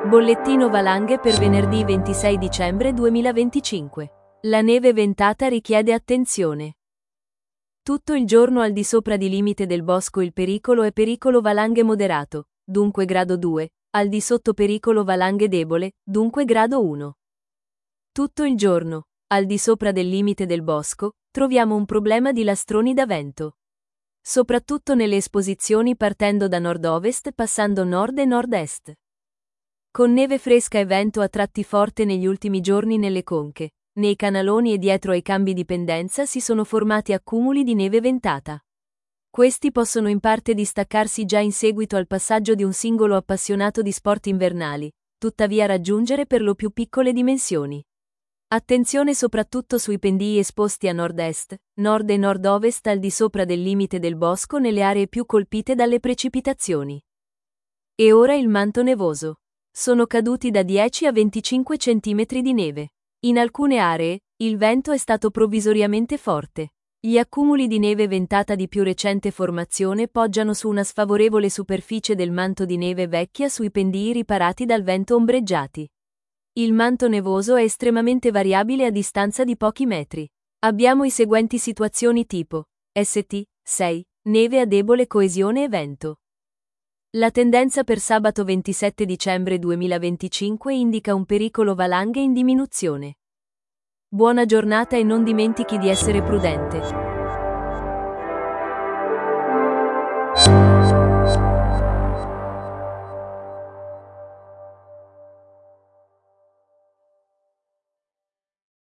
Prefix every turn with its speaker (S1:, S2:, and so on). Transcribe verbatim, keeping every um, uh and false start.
S1: Bollettino valanghe per venerdì ventisei dicembre duemilaventicinque. La neve ventata richiede attenzione. Tutto il giorno al di sopra di limite del bosco il pericolo è pericolo valanghe moderato, dunque grado due, al di sotto pericolo valanghe debole, dunque grado uno. Tutto il giorno, al di sopra del limite del bosco, troviamo un problema di lastroni da vento. Soprattutto nelle esposizioni partendo da nord-ovest passando nord e nord-est. Con neve fresca e vento a tratti forte negli ultimi giorni nelle conche, nei canaloni e dietro ai cambi di pendenza si sono formati accumuli di neve ventata. Questi possono in parte distaccarsi già in seguito al passaggio di un singolo appassionato di sport invernali, tuttavia raggiungere per lo più piccole dimensioni. Attenzione soprattutto sui pendii esposti a nord-est, nord e nord-ovest al di sopra del limite del bosco nelle aree più colpite dalle precipitazioni. E ora il manto nevoso. Sono caduti da dieci a venticinque centimetri di neve. In alcune aree, il vento è stato provvisoriamente forte. Gli accumuli di neve ventata di più recente formazione poggiano su una sfavorevole superficie del manto di neve vecchia sui pendii riparati dal vento ombreggiati. Il manto nevoso è estremamente variabile a distanza di pochi metri. Abbiamo i seguenti situazioni tipo S T sei, neve a debole coesione e vento. La tendenza per sabato ventisette dicembre duemilaventicinque indica un pericolo valanghe in diminuzione. Buona giornata e non dimentichi di essere prudente.